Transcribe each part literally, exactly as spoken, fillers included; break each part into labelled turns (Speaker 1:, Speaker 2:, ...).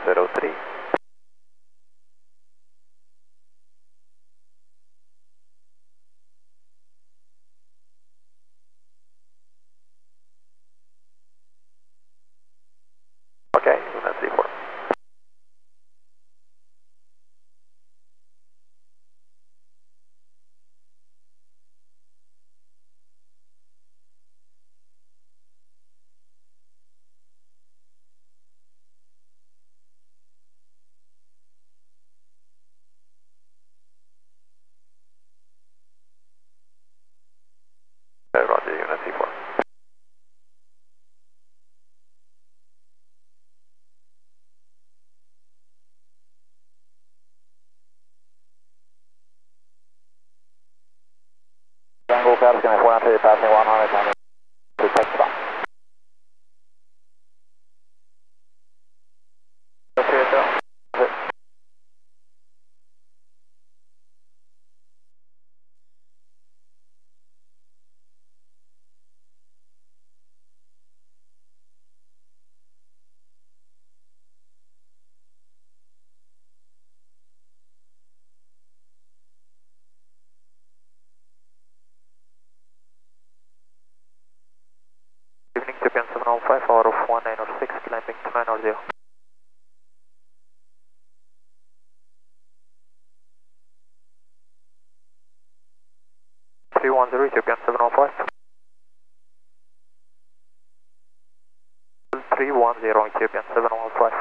Speaker 1: zero three. Okay, unit three four. Uh, Roger, unit three four. Tango Perskin, four nine three, passing one hundred, to touchdown. Okay, sir. Evening to P N seven oh five, hour of one nine zero six, climbing to nine zero. three one zero, Ethiopian seven oh five. three one zero, Ethiopian seven oh five.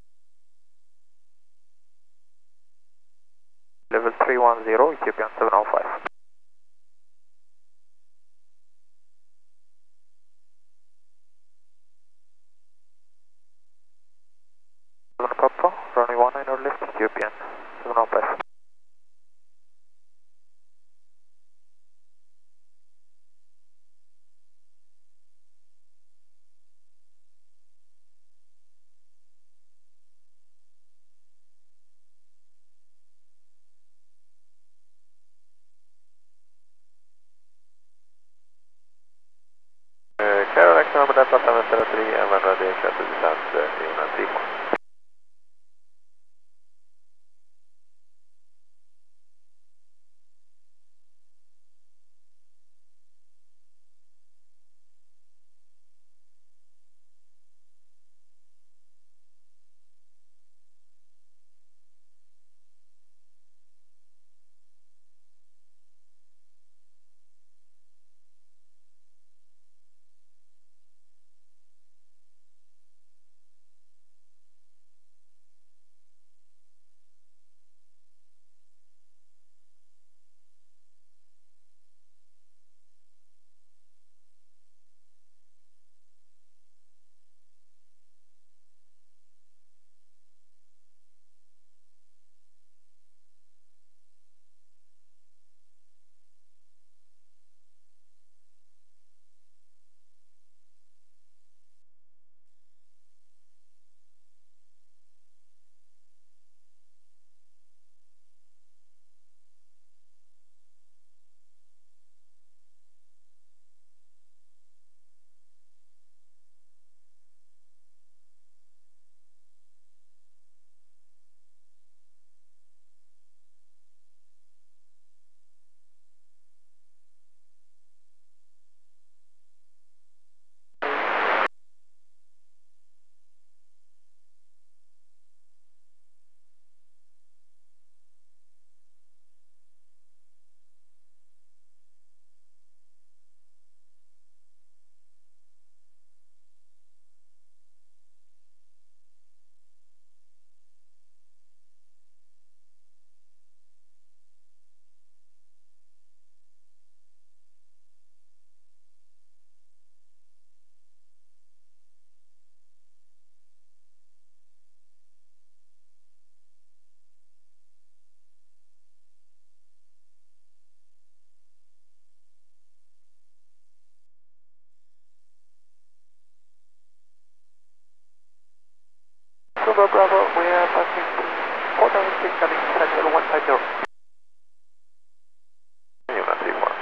Speaker 1: Level three one zero, Ethiopian seven oh five. seven Papa, runway one nine or left, Ethiopian seven oh five. Uh, Carol X number Delta seven zero three, and when ready, set to descent, uh, unit three four. Bravo, Bravo, we are passing four thousand feet coming central one five zero. Unit three four.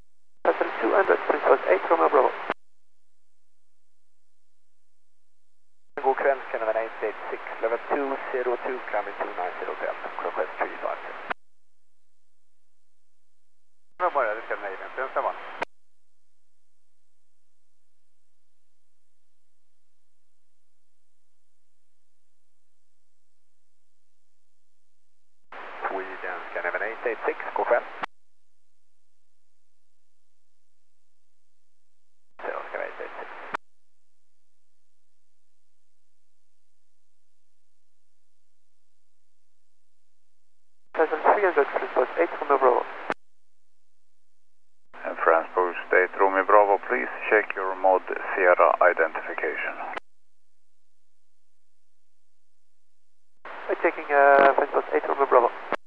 Speaker 1: Passing two hundred, Princess eight, Romeo Bravo. Hotel, Canada eight eight six, level two zero two, climbing two nine zero Hotel, request three five zero. Nu börjar det ska nej, den ska vara. Sweden, Canada eight eight six, gå själv. Så ska vi eight eight six. three hundred, Transport eight Romeo Bravo.
Speaker 2: And Transport eight Romeo Bravo, please check your mod Sierra identification.
Speaker 1: I'm checking uh, Transport eight Romeo Bravo.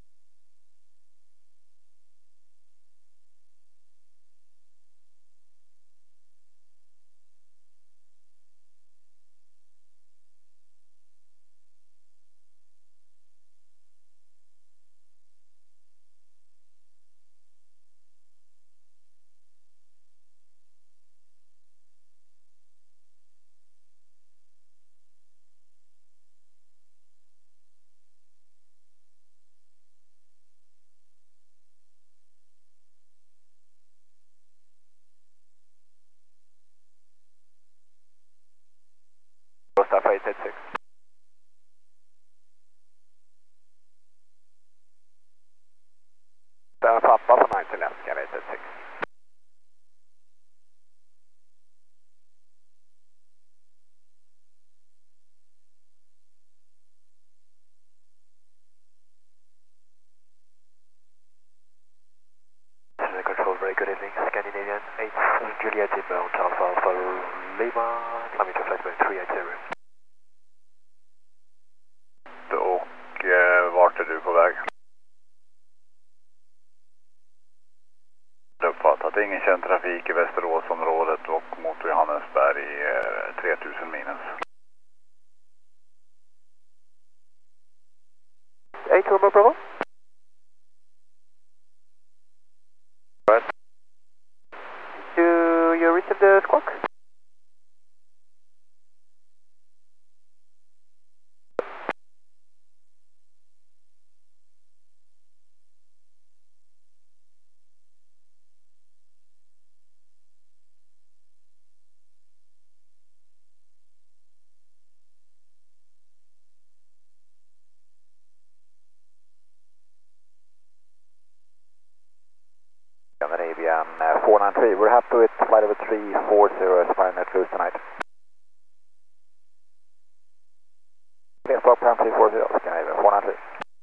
Speaker 1: Mustafa eight eight six. Den pappa på nine till left, Canada eight eight six. Control, very good evening, Scandinavian eight Juliet inbound, Alpha Alpha Lima, kilometer flight by three eight zero.
Speaker 2: Och eh, vart är du på väg? Uppfattat, ingen känd trafik i Västeråsområdet och mot Johannesberg eh, tre tusen minus.
Speaker 1: eight Romeo Bravo. Right. Do you receive the squawk? Scandinavian uh, four nine three, we're happy with flight over three four zero as flying net cruise tonight. Clear for Pram three four zero, Scandinavian four nine three.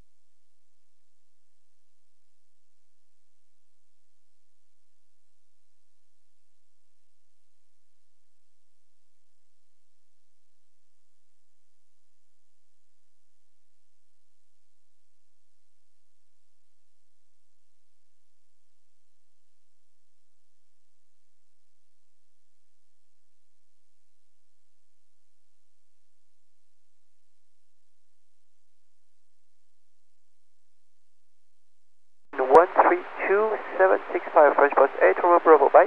Speaker 1: one three two seven six five, French Bus eight Romeo Bravo, bye.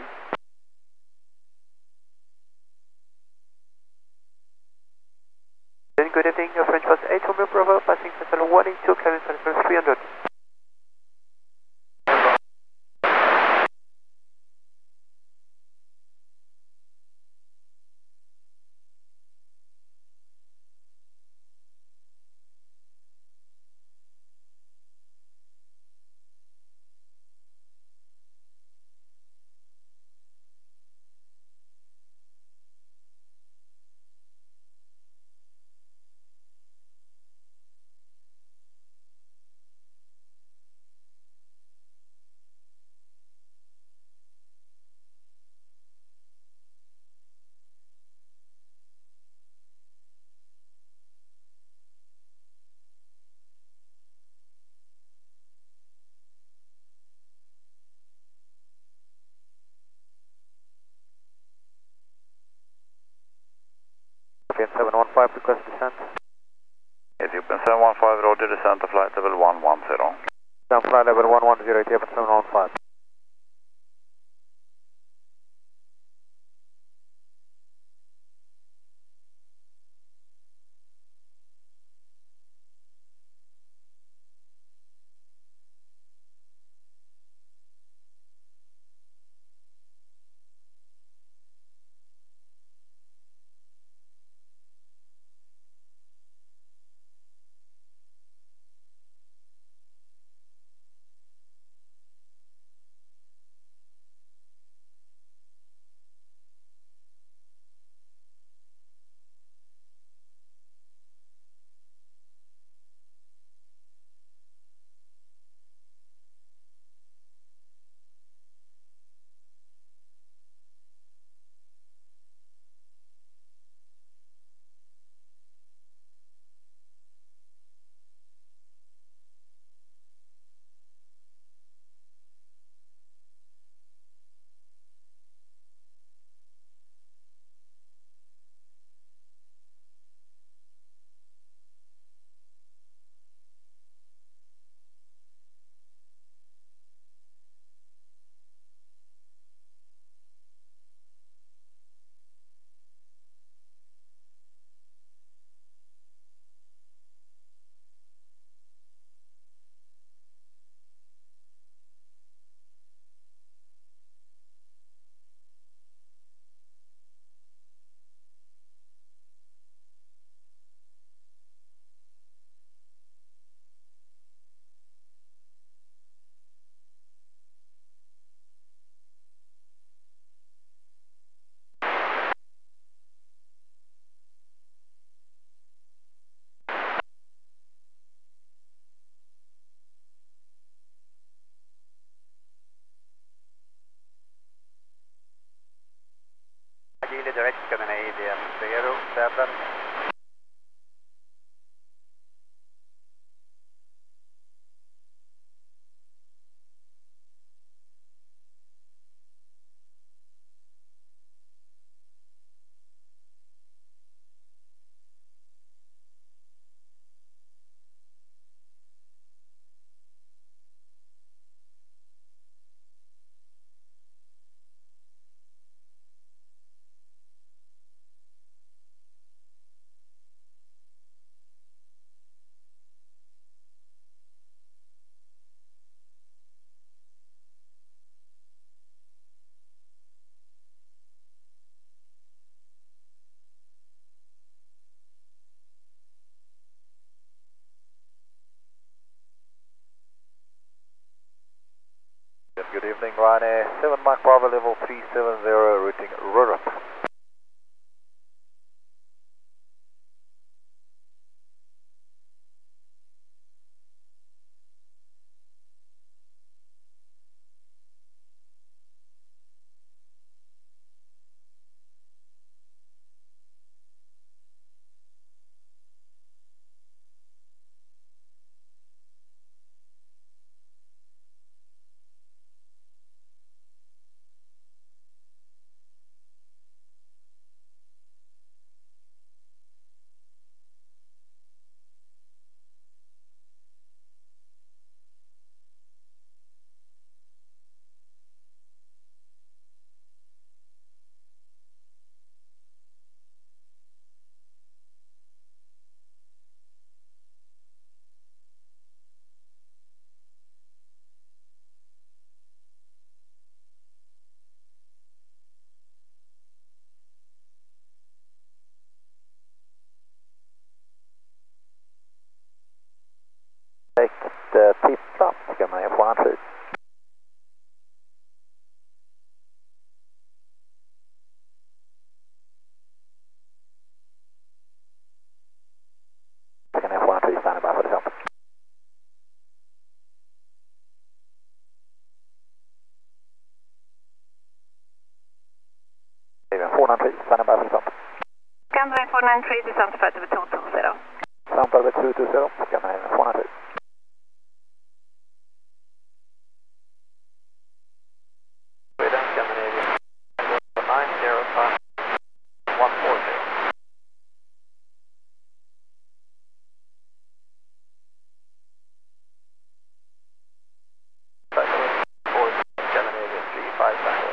Speaker 1: Then good evening, French Bus eight Romeo Bravo, passing Central one eight two, climbing Central three hundred. seven one five, request descent.
Speaker 2: Ethiopian seven one five, roger, descent to flight level one one zero.
Speaker 1: Down flight level one one zero, Ethiopian seven one five.
Speaker 3: Holding Ryanair seven Mike Bravo level three seven zero, routing Rurup. Direkt uh, tippflapp ska man ju få en tid. Ska ni få en tid standby för det sen. Även four nine three standby för det sen.
Speaker 4: Scanway four nine three descent flight over two two zero.
Speaker 3: Samtal över two two zero, ska man även four nine three. Sweden Scandinavian nine zero five one four zero. four Scandinavian three five Tango.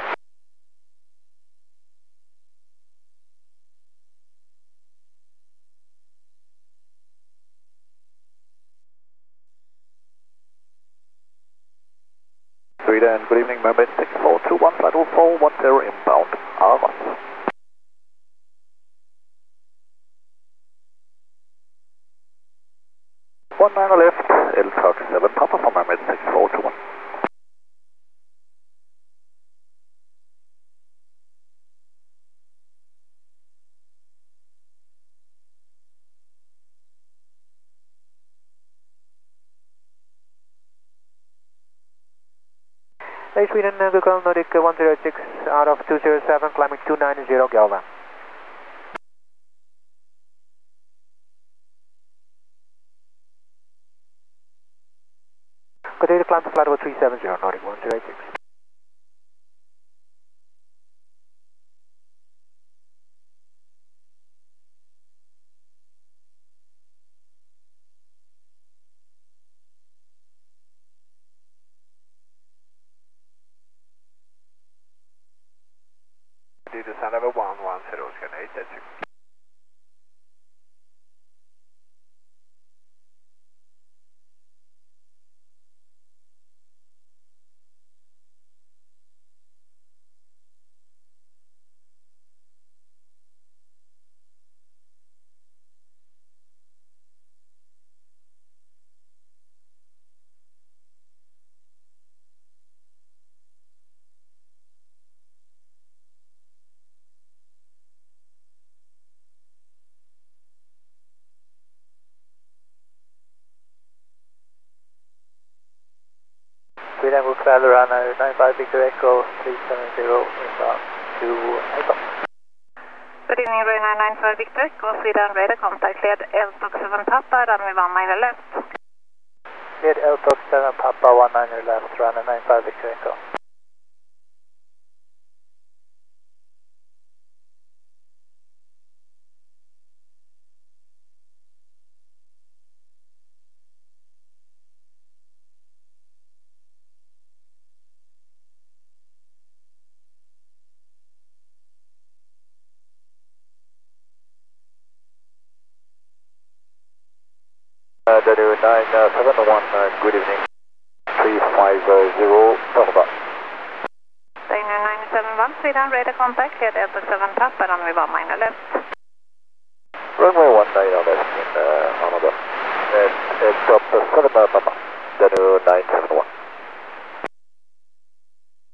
Speaker 3: Sweden, good evening, Mermaid six four two one, flight four one zero inbound, Arvas. one nine left, L thirty-seven, Papa from Mermaid six four two one.
Speaker 5: Hey Sweden, uh, Google Nordic uh, one zero six out of two zero seven, climbing two nine zero, Galvan. Continue to climb to flight over three seven zero, Nordic one zero six.
Speaker 3: Do the sound over one one zero, Scan eight eight six. Sweden will travel runner nine five Victor Echo three seven zero inbound to Echo.
Speaker 4: Good evening, Ryanair nine five Victor Echo, Sweden radar contact, cleared L seven Papa, runway one mile left.
Speaker 3: Cleared L seven Papa one nine left, runner nine five Victor Echo. Uh, Danu nine seven one, uh, good evening, three five zero, Tonga.
Speaker 4: Danu nine seven one, Sweden radar contact, cleared L seven Papa, runway one mile left.
Speaker 3: Runway one nine left in uh, Canada. And uh, drop seven Papa, Danu nine seven one.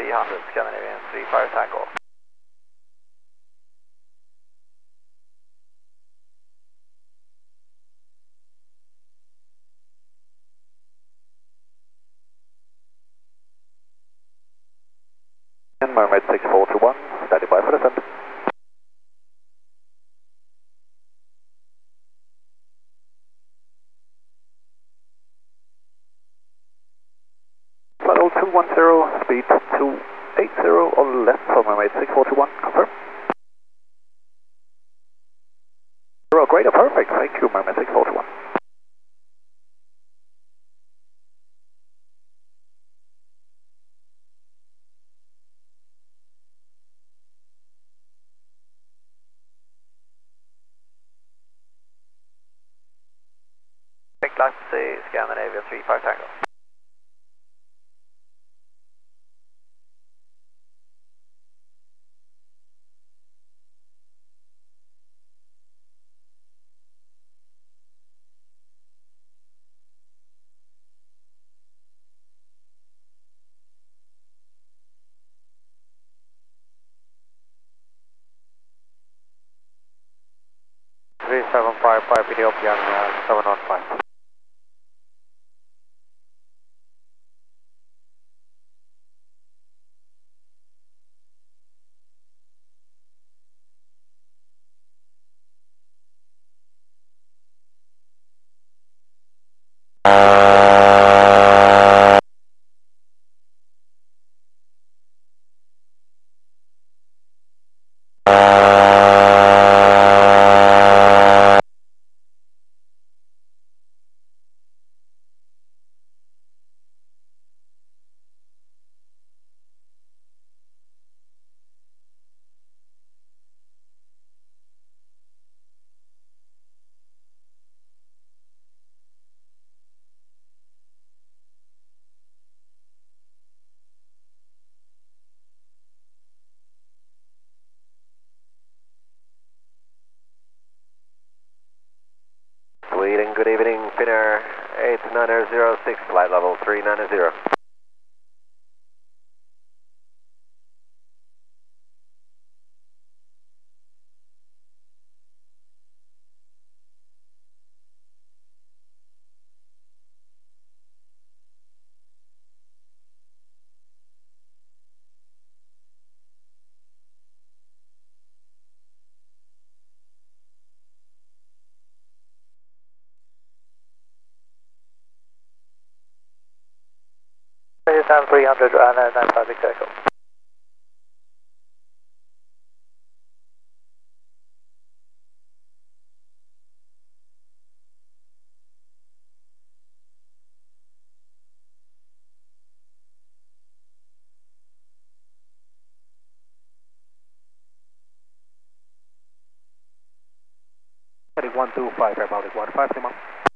Speaker 1: three hundred, Scandinavian three five Tango.
Speaker 3: And Mermaid six four two one, standing by for descent. Flight level two one zero, speed two eight zero on left for Mermaid six four two one, confirm. Zero, great, perfect, thank you, Mermaid six four two one.
Speaker 1: Big class C, Scandinavian three five Tango.
Speaker 5: three seven five five, Ethiopian uh, seven one five.
Speaker 1: Sweden, good evening, Finnair eight nine zero six, flight level three nine zero.
Speaker 5: three hundred and uh, nine five Victor Echo. one two five, Republic one five, Lima.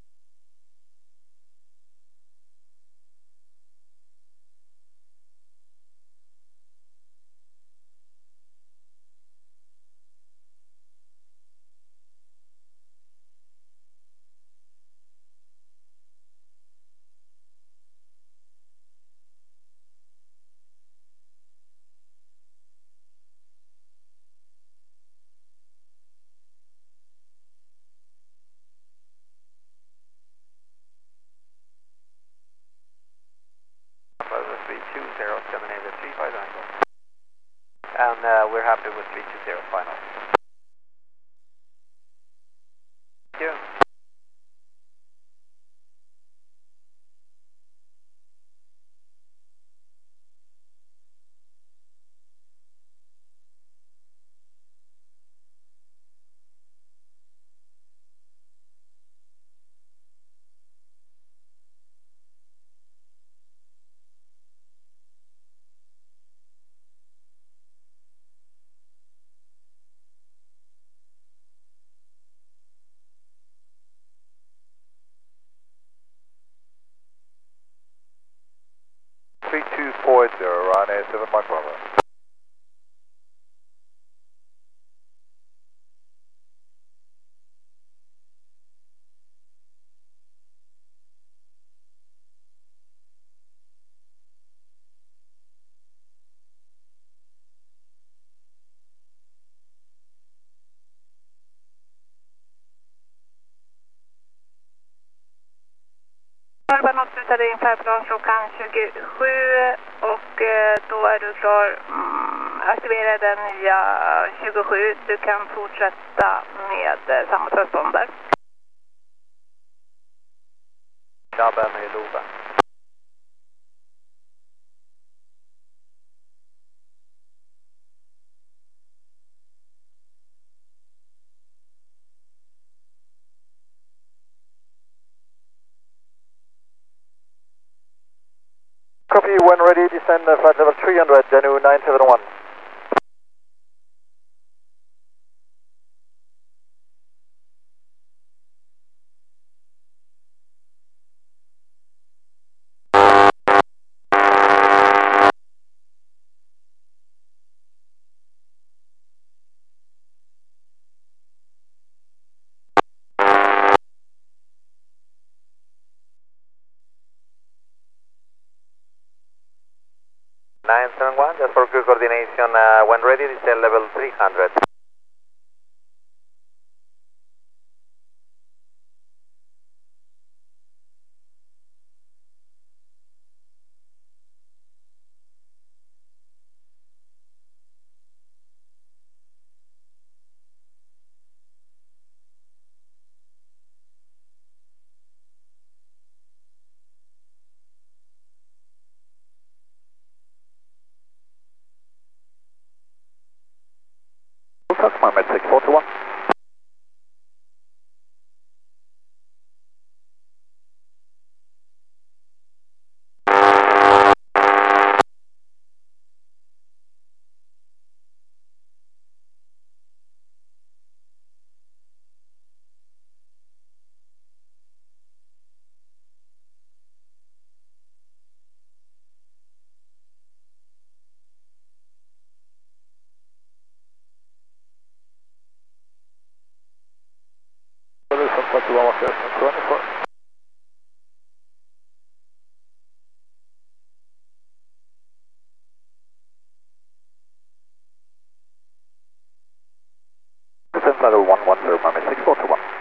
Speaker 1: three two zero, Scandinavian three five Tango. And uh, we're happy with three two zero final. Thank you.
Speaker 4: Melbourne avslutade din färdplan klockan tjugosju och eh, då är du klar. Mm, aktivera den nya tjugosju. Du kan fortsätta med eh, samma transponder.
Speaker 3: Tjabben i Lobe. Copy, when ready, descend uh, flight level three hundred, Danu nine seven one. nine seven one, just for good coordination, uh, when ready, descend level three hundred. Customer med six four two one. twenty-four. Descend level one one zero, Miami six four two one.